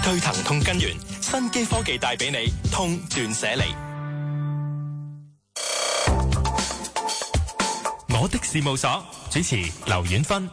對疼痛根源，新機科技帶俾你痛斷捨離。我的事務所主持劉婉芬。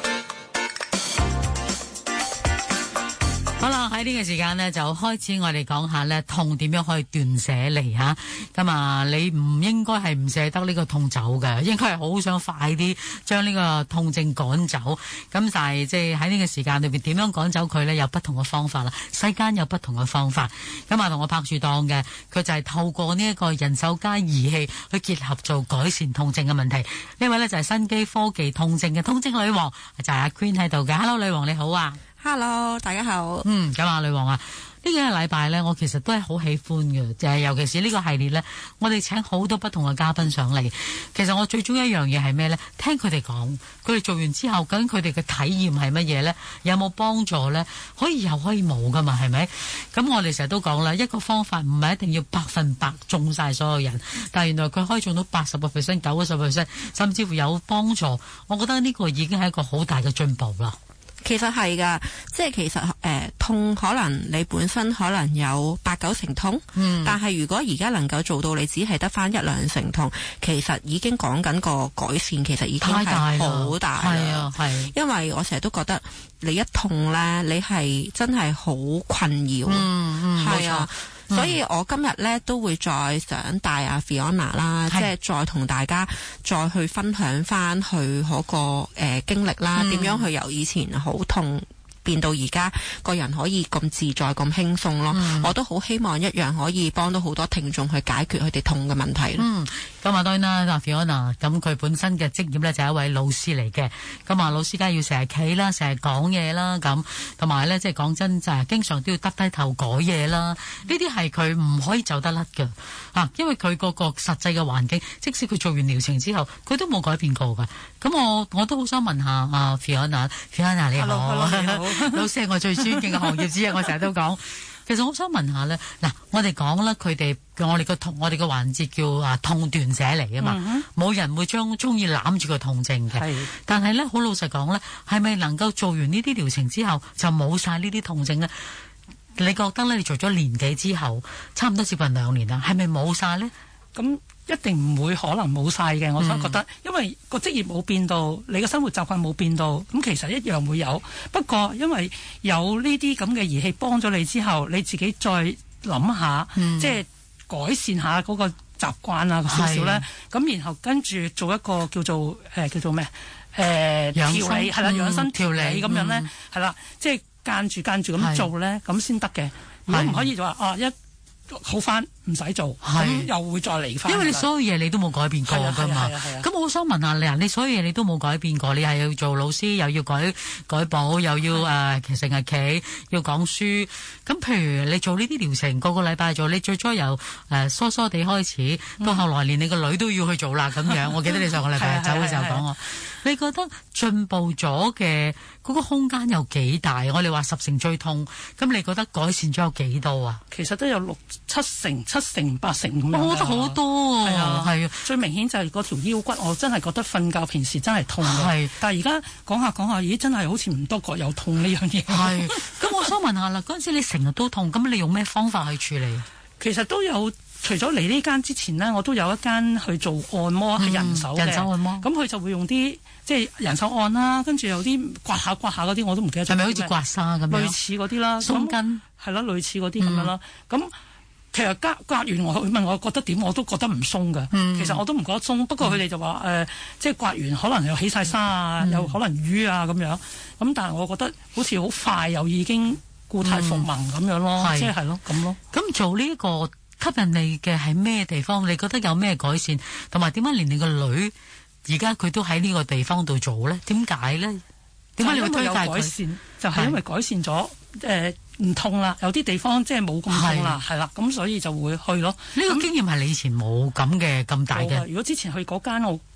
好啦，喺呢個時間呢，就開始我哋講下呢痛點樣可以斷捨離吓。咁啊，你唔應該係唔捨得呢個痛走嘅，應該係好想快啲將呢個痛症趕走。咁但係即係喺呢個時間裏邊點樣趕走佢呢？有不同嘅方法啦，世間有不同嘅方法。咁啊，同我拍住檔嘅，佢就係透過呢一個人手加儀器去結合做改善痛症嘅問題。呢位呢，就係新機科技痛症嘅痛症女王，就係阿 Queen 喺度嘅。Hello， 女王你好啊！ Hello， 大家好。 咁啊，女王啊，呢幾個禮拜呢，我其實都係好喜歡嘅，就係尤其是呢個系列呢，我哋請好多不同嘅嘉賓上嚟。其實我最中意一樣嘢係咩呢？聽佢哋講，佢哋做完之後，究竟佢哋嘅體驗係乜嘢呢？有冇幫助呢？可以有，可以冇噶嘛？係咪？咁我哋成日都講啦，一個方法唔係一定要100%中晒所有人，但係原來佢可以中到80%、90%，甚至乎有幫助。我覺得呢個已經係一個好大嘅進步啦。 其實係噶，即係其實痛可能你本身可能有8-9成痛，但係如果而家能夠做到你只係得翻1-2成痛，其實已經講緊個改善，其實已經係好大啦。係啊，係。因為我成日都覺得你一痛咧，你係真係好困擾。係啊。所以我今日咧都會再想帶阿 Fiona 啦，即係再同大家再去分享翻佢嗰個經歷啦，點樣去由以前好痛變到而家個人可以咁自在咁輕鬆咯。我都好希望一樣可以幫到好多聽眾去解決佢哋痛嘅問題。 咁啊當然啦，Fiona 咁佢本身嘅職業咧就係一位老師嚟嘅。咁啊老師梗係要成日企啦，成日講嘢啦，咁同埋咧即係講真就係經常都要耷低頭改嘢啦。呢啲係佢唔可以走得甩嘅啊，因為佢個實際嘅環境，即使佢做完療程之後，佢都冇改變過㗎。咁我都好想問下阿 Fiona 你好。Hello， 你好。老師係我最尊敬嘅行業之一，我成日都講。其實我想問下咧，嗱，我哋講啦，我哋個環節叫痛斷捨離啊嘛，冇人會中意攬住個痛症嘅。但係咧，好老實講咧，係咪能夠做完呢啲療程之後就冇晒呢啲痛症咧？你覺得咧？你做咗年幾之後，差唔多接近2年啦，係咪冇晒咧？ 咁一定唔會可能冇晒嘅，我想覺得，因為個職業冇變到，你嘅生活習慣冇變到，咁其實一樣會有。不過因為有呢啲咁嘅儀器幫咗你之後，你自己再諗下，即係改善下嗰個習慣啊少少咧。咁然後跟住做一個叫做咩？調理係啦，養生調理咁樣咧，係啦，即係間住咁做咧，咁先得嘅。如果唔可以就話一好翻唔使做，咁又會再嚟翻。因為你所有嘢你都冇改變過噶嘛。咁我想問下你所有嘢你都冇改變過，你係要做老師，又要改簿，又要成日企，要講書。咁譬如你做呢啲療程，個禮拜做，你最初由疏疏地開始，到後來連你個女都要去做啦咁樣。我記得你上個禮拜走嘅時候講我，你覺得進步咗嘅嗰個空間有幾大？我哋話10成最痛，咁你覺得改善咗有幾多啊？ 其實都有7成、8成咁樣。 我覺得好多啊，係啊， 最明顯就係嗰條腰骨，我真係覺得瞓覺平時真係痛嘅。但係而家講下，咦，真係好似唔多覺有痛呢樣嘢。 係，咁我想問下啦，嗰陣時你成日都痛，咁你用咩方法去處理？ 其實都有。除咗嚟呢間之前呢，我都有一間去做按摩，係人手按摩。 咁佢就會用啲即係人手按啦，跟住有啲刮下嗰啲，我都唔記得咗。 係咪好似刮痧咁樣？ 類似嗰啲啦， 鬆筋係啦，類似嗰啲咁樣啦。咁其實刮完佢問我覺得點，我都覺得唔鬆㗎。其實我都唔覺得鬆，不過佢哋就話即係刮完可能又起晒沙啊，又可能瘀啊咁樣。咁但係我覺得好似好快又已經固態復萌咁樣咯，即係咯咁咯。 咁做呢個吸引你嘅係咩地方？你覺得有咩改善？同埋點解連你個女而家佢都喺呢個地方度做咧？點解咧？點解你會推介佢？ 就係因為改善咗唔痛啦，有啲地方即係冇咁痛啦，係啦，咁所以就會去咯。 呢個經驗係你以前冇咁大嘅。 如果之前去嗰間我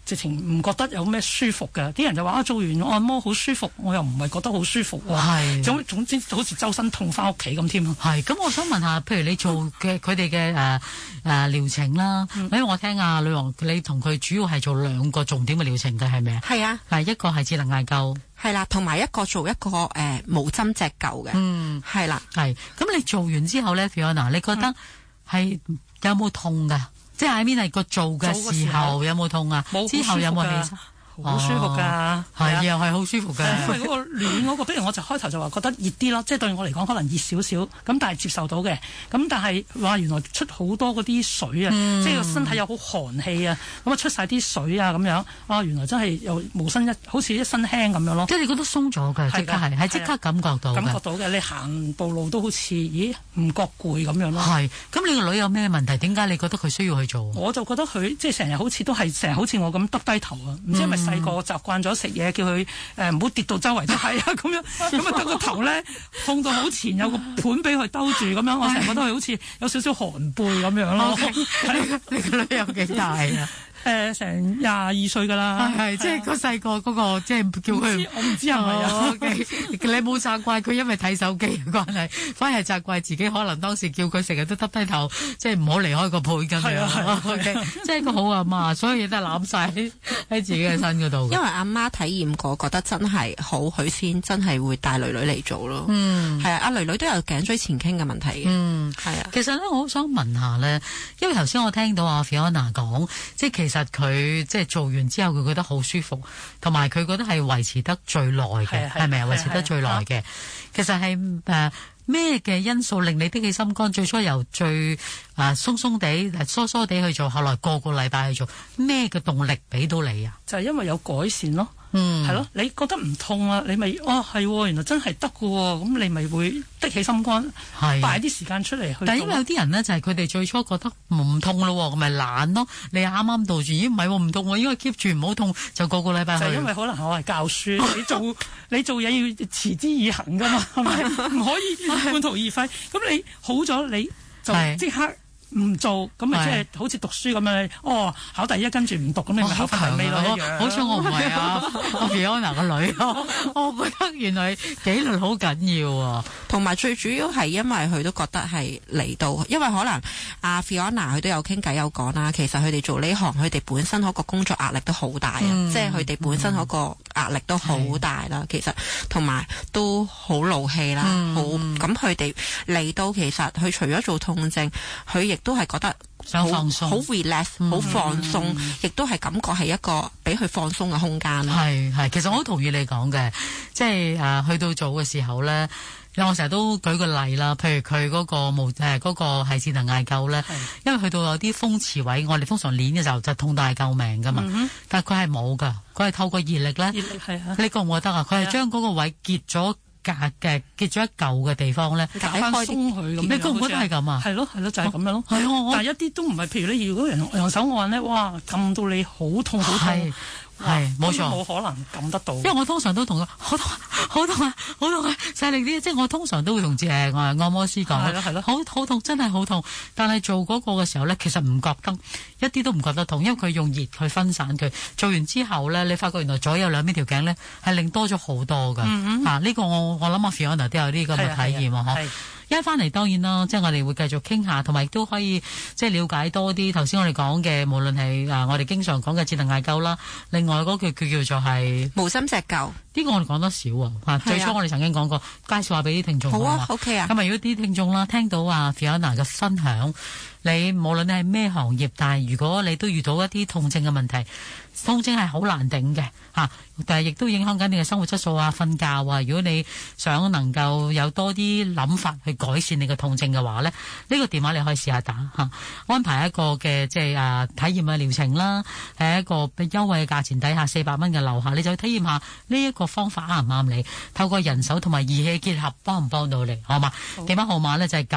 直情唔覺得有咩舒服嘅。啲人就話做完按摩好舒服，我又唔係覺得好舒服喎。總之好似周身痛翻屋企咁添咯。 係，咁我想問下，譬如你做嘅佢哋嘅療程啦，因為我聽阿女王你同佢主要係做2個重點嘅療程嘅，係咪啊？ 係啊， 係一個係智能艾灸， 係啦，同埋一個做一個無針隻灸嘅，係啦， 係。咁你做完之後咧 Fiona 你覺得係有冇痛噶？即係I mean係個做嘅時候有冇痛啊？之後有冇起身？ 好舒服㗎， 係又係好舒服嘅。 因為嗰個暖嗰個，不如我就開頭就話覺得熱啲咯，即係對我嚟講可能熱少少，咁但係接受到嘅。咁但係哇，原來出好多嗰啲水啊，即係個身體有好寒氣啊，咁啊出晒啲水啊咁樣，啊原來真係又無身好似一身輕咁樣咯。 即係你覺得鬆咗嘅，即刻係即刻感覺到嘅。 感覺到嘅，你行步路都好似唔覺攰咁樣咯。 係，咁你個女有咩問題？點解你覺得佢需要去做？ 我就覺得佢即係成日好似都係成日好似我咁耷低頭啊，唔知係咪細個習慣咗食嘢，叫佢唔好跌到周圍都係啊咁樣，咁啊得個頭咧痛到好前，有個盤俾佢兜住咁樣，我成日覺得佢好似有少少寒背咁樣咯。 你個女有幾大啊？ 成22歲㗎啦， 係即係個細個嗰個，即係叫佢， 我唔知係咪啊？ 你冇責怪佢，因為睇手機嘅關係，反而係責怪自己，可能當時叫佢成日都耷低頭，即係唔好離開個背咁樣。即係個好阿媽，所有嘢都係攬晒喺自己嘅身嗰度。 因為阿媽體驗過，覺得真係好，佢先真係會帶女女嚟做咯。係啊，阿女女都有頸椎前傾嘅問題嘅。係啊， 其實咧，我好想問下咧，因為頭先我聽到阿 Fiona 講，即係其實佢即係做完之後，佢覺得好舒服，同埋佢覺得係維持得最耐嘅，係咪啊？維持得最耐嘅，其實係咩嘅因素令你的起心肝最初由最鬆鬆地、疏疏地去做，後來個禮拜去做，咩嘅動力俾到你啊？ 就係因為有改善咯。係咯，你覺得唔痛啊？你咪係，原來真係得㗎喎，咁你咪會的起心肝，擺啲時間出嚟去做。 但係因為有啲人呢，就係佢哋最初覺得唔痛咯，咁咪懶咯。你啱啱到住，咦唔係喎，唔痛喎，應該 keep 住唔好痛，就個禮拜去。 就因為可能我係教書，你做嘢要持之以恆㗎嘛，係咪？唔可以半途而廢。咁你好咗，你就即刻唔做，咁咪即係好似讀書咁樣，考第一跟住唔讀，咁你咪考翻第尾咯一樣。 好彩我唔係阿 Fiona 個女咯，我覺得原來紀律好緊要啊。 同埋最主要係因為佢都覺得係嚟到，因為可能阿 Fiona 佢都有傾偈有講啦，其實佢哋做呢行，佢哋本身嗰個工作壓力都好大啊，即係佢哋本身嗰個壓力都好大啦。其實同埋都好勞氣啦，好咁佢哋嚟到，其實佢除咗做痛症，佢亦都係覺得想放鬆， 好 relax， 好放鬆，亦都係感覺係一個俾佢放鬆嘅空間。 係，其實我好同意你講嘅，即係去到做嘅時候咧，我成日都舉個例啦，譬如佢嗰個嗰個係智能艾灸咧，因為去到有啲風池位，我哋通常練嘅時候就痛到係救命噶嘛，但係佢係冇噶，佢係透過熱力咧，你覺唔覺得啊？佢係將嗰個位結咗一嚿嘅地方咧， 解翻鬆佢咁。 你覺唔覺得係咁啊？ 係咯，就係咁樣咯。但係一啲都唔係，譬如你如果用手按咧，哇，撳到你好痛好痛。 係冇錯， 冇可能撳得到。因為我通常都同佢好痛啊，細力啲。即係我通常都會同按摩師講，係咯，好痛，真係好痛。但係做嗰個嘅時候咧，其實唔覺得，一啲都唔覺得痛，因為佢用熱去分散佢。做完之後咧，你發覺原來左右兩邊條頸咧係令多咗好多噶。呢個我諗阿 Fiona 都有呢個嘅體驗啊，一翻嚟當然啦，即係我哋會繼續傾下，同埋亦都可以即係了解多啲頭先我哋講嘅，無論係我哋經常講嘅智能艾灸啦，另外嗰句叫做係無針石灸， 呢個我哋講得少啊。最初我哋曾經講過，介紹下俾啲聽眾。 好啊，OK 啊。 咁如果啲聽眾啦聽到Fiona 嘅分享，你無論你係咩行業，但係如果你都遇到一啲痛症嘅問題，痛症係好難頂嘅但係亦都影響緊你嘅生活質素瞓覺如果你想能夠有多啲諗法去改善你嘅痛症嘅話咧，呢個電話你可以試下打安排一個嘅即係體驗嘅療程啦，係一個優惠嘅價錢底下400蚊嘅樓下，你就去體驗下呢一個方法啱唔啱你，透過人手同埋儀器結合，幫唔幫到你，好嘛？電話號碼咧就係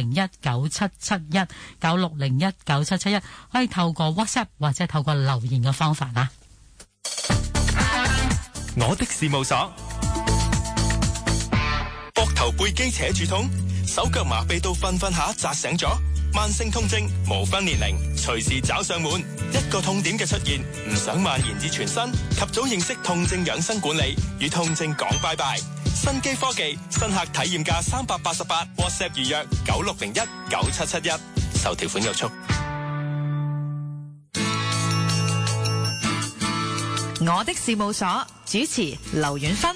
96019771 96019771，可以透過 WhatsApp 或者透過留言嘅方法我的事務所，膊頭背肌扯住痛，手腳麻痹到瞓下扎醒咗， 慢性痛症無分年齡，隨時找上門。一個痛點嘅出現，唔想蔓延至全身，及早認識痛症養生管理，與痛症講拜拜。新機科技，新客體驗價388 ，WhatsApp 預約96019771，受條款約束。 我的事務所主持劉婉芬。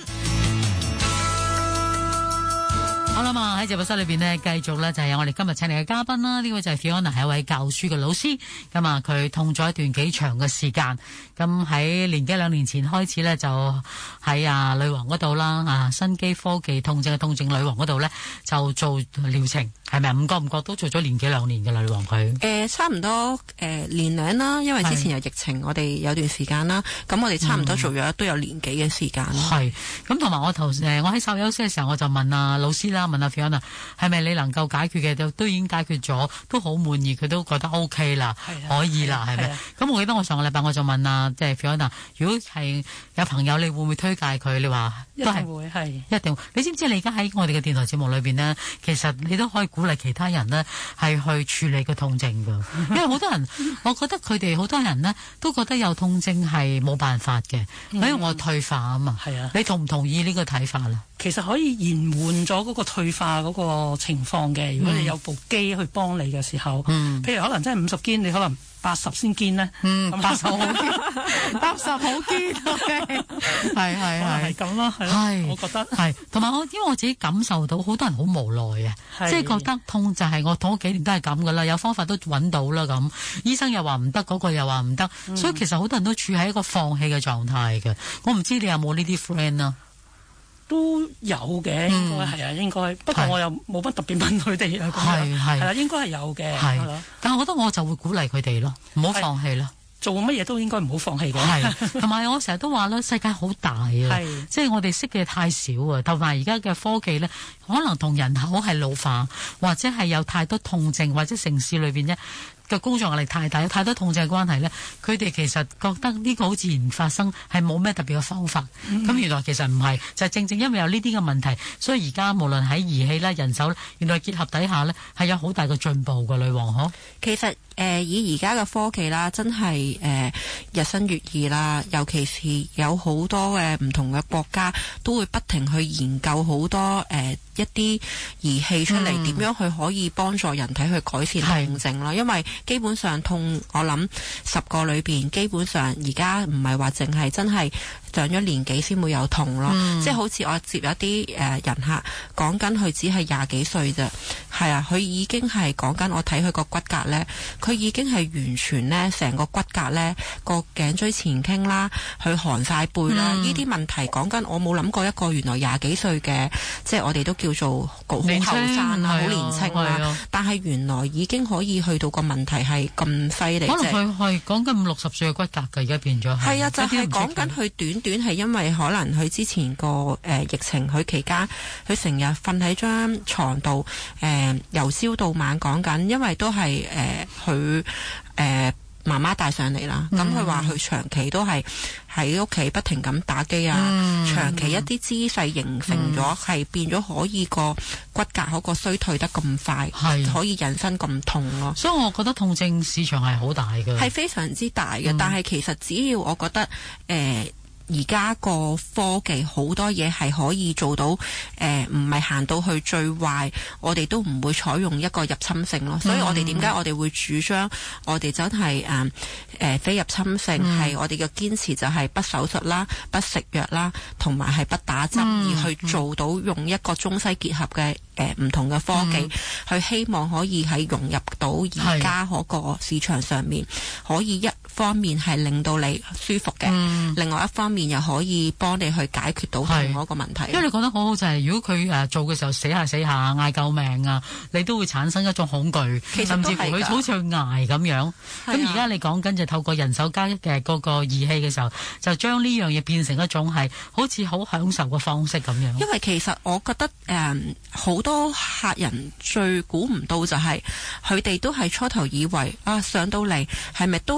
好啦嘛，喺直播室裏邊呢，繼續呢就係有我哋今日請嚟嘅嘉賓啦。呢位就係 Fiona，係一位教書嘅老師。咁啊，佢痛咗一段幾長嘅時間。咁喺年幾兩年前開始呢，就喺女王嗰度啦，新機科技痛症嘅痛症女王嗰度呢，就做療程，係咪？唔覺都做咗年幾兩年嘅女王佢？ 差唔多年零啦，因為之前有疫情，我哋有段時間啦。咁我哋差唔多做咗都有年幾嘅時間。 係。咁同埋我喺稍休息嘅時候，我就問老師啦。問阿 Fiona 係咪你能夠解決嘅都已經解決咗，都好滿意，佢都覺得 OK 啦，可以啦，係咪？咁我記得我上個禮拜我就問即係 Fiona，如果係有朋友，你會唔會推介佢？你話都係會，係一定。你知唔知你而家喺我哋嘅電台節目裏邊呢？其實你都可以鼓勵其他人呢係去處理個痛症㗎，因為好多人，我覺得佢哋好多人呢都覺得有痛症係冇辦法嘅，因為我退化啊嘛。係啊，你同唔同意呢個睇法啦？ 其實可以延緩咗嗰個退化嗰個情況嘅。如果你有部機去幫你嘅時候，譬如可能真係50肩，你可能80先肩咧。80好肩，80好肩。係咁咯，係。我覺得係，同埋因為我自己感受到好多人好無奈啊，即係覺得痛就係我痛咗幾年都係咁噶啦，有方法都揾到啦咁，醫生又話唔得，嗰個又話唔得，所以其實好多人都處喺一個放棄嘅狀態嘅。我唔知你有冇呢啲 friend 啊？ 都有嘅，應該係啊，應該。不過我又冇乜特別問佢哋啊。係啦，應該係有嘅。 但係我覺得我就會鼓勵佢哋咯，唔好放棄咯。 做乜嘢都應該唔好放棄嘅。 係，同埋我成日都話啦，世界好大啊，即係我哋識嘅太少啊。同埋而家嘅科技咧，可能同人口係老化，或者係有太多痛症，或者城市裏邊嘅工作壓力太大，有太多痛症嘅關係咧，佢哋其實覺得呢個好自然發生，係冇咩特別嘅方法。咁原來其實唔係，就係正正因為有呢啲嘅問題，所以而家無論喺儀器啦、人手，原來結合底下咧，係有好大嘅進步嘅。女王嗬， 其實以而家嘅科技啦，真係日新月異啦，尤其是有好多唔同嘅國家都會不停去研究好多一啲儀器出嚟，點樣去可以幫助人體去改善痛症咯。因為基本上痛，我諗10個裏邊，基本上而家唔係話淨係真係上咗年紀先會有痛咯。即係好似我接一啲人客講緊，佢只係20幾歲啫，係啊，佢已經係講緊，我睇佢個骨骼呢，佢已經係完全呢成個骨骼呢個頸椎前傾啦，佢寒晒背啦，呢啲問題講緊，我冇諗過一個原來20幾歲嘅，即係我哋都叫做好後生啦，好年輕啦，但係原來已經可以去到個問題係咁犀利。 可能佢係講緊50-60歲嘅骨骼㗎，而家變咗。係啊， 就係講緊佢短係因為可能佢之前個疫情佢期間，佢成日瞓喺張床度，由朝到晚講緊，因為都係佢媽媽帶上嚟啦。咁佢話佢長期都係喺屋企不停咁打機啊，長期一啲姿勢形成咗，係變咗可以個骨骼嗰個衰退得咁快，可以引申咁痛咯。 所以我覺得痛症市場係好大嘅， 係非常之大嘅。但係其實只要我覺得而家個科技好多嘢係可以做到，唔係行到去最壞，我哋都唔會採用一個入侵性咯。所以我哋點解我哋會主張我哋真係非入侵性，係我哋嘅堅持就係不手術啦、不食藥啦，同埋係不打針，而去做到用一個中西結合嘅唔同嘅科技，去希望可以喺融入到而家嗰個市場上面，可以一方面係令到你舒服嘅，另外一方面又可以幫你去解決到痛嗰個問題。 因為你講得好好就係，如果佢做嘅時候死下嗌救命啊，你都會產生一種恐懼，甚至乎佢好似去捱咁樣。咁而家你講緊就透過人手加嘅嗰個儀器嘅時候，就將呢樣嘢變成一種係好似好享受嘅方式咁樣。 因為其實我覺得好多客人最估唔到就係佢哋都係初頭以為上到嚟係咪都係要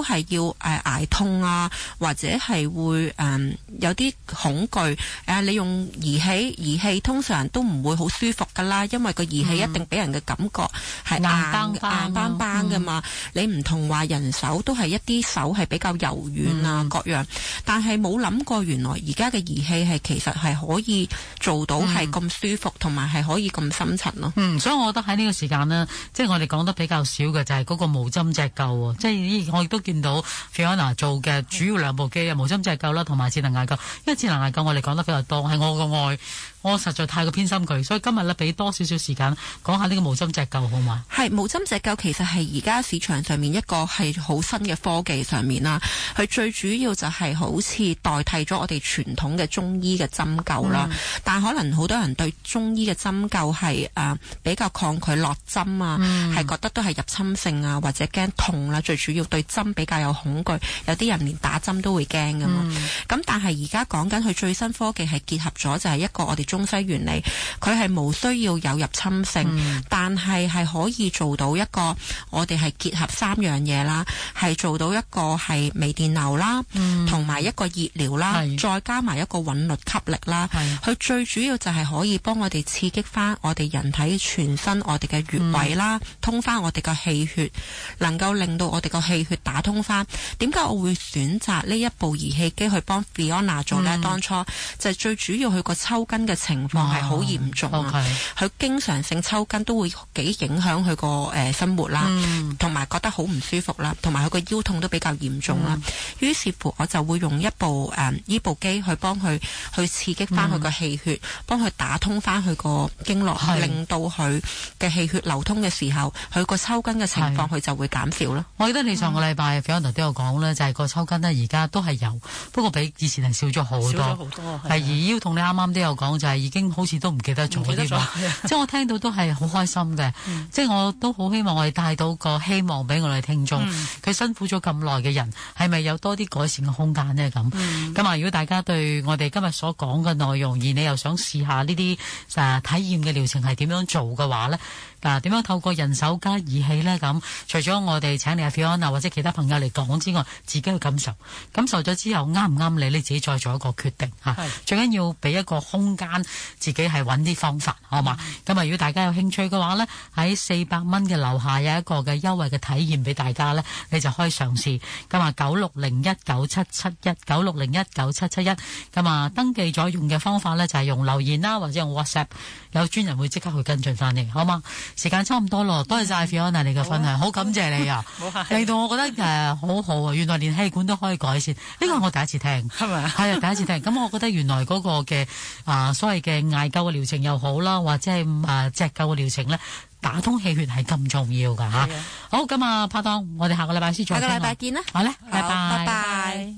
捱痛啊，或者係會有啲恐懼。你用儀器通常都唔會好舒服噶啦，因為個儀器一定俾人嘅感覺係硬邦邦噶嘛。你唔同話人手都係一啲手係比較柔軟啊各樣，但係冇諗過原來而家嘅儀器係其實係可以做到係咁舒服，同埋係可以咁深層咯。 所以我覺得喺呢個時間呢，即係我哋講得比較少嘅就係嗰個無針隻灸，即係我亦都見到 Fiona 做嘅主要兩部機啊，無針隻灸啦，同埋智能艾灸。因為智能艾灸我哋講得比較多，係我個愛，我實在太過偏心佢，所以今日咧俾多少少時間講下呢個無針隻灸好嘛？係無針隻灸其實係而家市場上面一個係好新嘅科技上面啦，佢最主要就係好似代替咗我哋傳統嘅中醫嘅針灸啦。但可能好多人對中醫嘅針灸係比較抗拒落針啊，係覺得都係入侵性啊，或者驚痛啦。最主要對針比較有恐懼，有啲人連打針都會驚噶嘛。咁但係而家講緊佢最新科技係結合咗就係一個我哋中西原理，佢係冇需要有入侵性，但係可以做到一個我哋係結合三樣嘢啦，係做到一個係微電流啦，同埋一個熱療啦，再加埋一個韻律吸力啦。佢最主要就係可以幫我哋刺激翻我哋人體全身我哋嘅穴位啦，通翻我哋嘅氣血，能夠令到我哋個氣血打通翻。點解我會選擇呢一部儀器機去幫 Fiona 做呢？當初就係最主要佢個抽筋嘅情況係好嚴重啊，佢經常性抽筋都會幾影響佢個生活啦，同埋覺得好唔舒服啦，同埋佢個腰痛都比較嚴重啦。於是乎我就會用一部呢部機去幫佢去刺激翻佢個氣血，幫佢打通翻佢個經絡，令到佢嘅氣血流通嘅時候，佢個抽筋嘅情況佢就會減少咯。 我記得你上個禮拜 Fiona 都有講咧，就係個抽筋呢而家都係有，不過比以前係少咗好多。係而腰痛你啱啱都有講，就係已經好似都唔記得咗啲嘛。即係我聽到都係好開心嘅，即係我都好希望我哋帶到個希望俾我哋聽眾。佢辛苦咗咁耐嘅人，係咪有多啲改善嘅空間呢？咁如果大家對我哋今日所講嘅內容，而你又想試下呢啲體驗嘅療程係點樣做嘅話呢？點樣透過人手加儀器呢？咁除咗我哋請你阿 Fiona 或者其他朋友嚟講之外，自己去感受咗之後啱唔啱你自己再做一個決定嚇。最緊要俾一個空間自己係揾啲方法，好嘛？咁如果大家有興趣嘅話呢，喺400蚊嘅樓下有一個嘅優惠嘅體驗俾大家呢，你就可以嘗試。9601977196019771。登記咗用嘅方法呢，就係用留言啦，或者用 WhatsApp， 有專人會即刻去跟進翻你，好嘛？時間差唔多咯，多謝晒 Fiona 你嘅分享，好感謝你啊！令到我覺得好好啊，原來連氣管都可以改善，呢個我第一次聽，係咪？係啊，第一次聽。咁我覺得原來嗰個嘅所謂嘅艾灸嘅療程又好啦，或者係隻灸嘅療程咧，打通氣血係咁重要㗎嚇。好，咁拍檔，我哋下個禮拜先再傾。下個禮拜見啦。好咧，拜拜。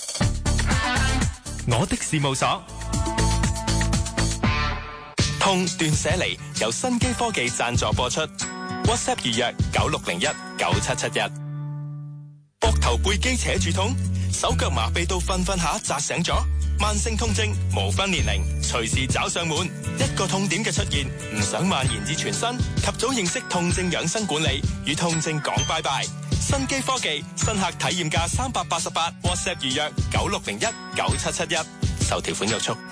我的事務所。痛斷捨離由新機科技贊助播出 ，WhatsApp 預約96019771。膊頭背肌扯住痛，手腳麻痹到瞓下扎醒咗，慢性痛症無分年齡，隨時找上門。一個痛點嘅出現，唔想蔓延至全身，及早認識痛症養生管理，與痛症講拜拜。新機科技，新客體驗價388 ，WhatsApp 預約96019771，受條款約束。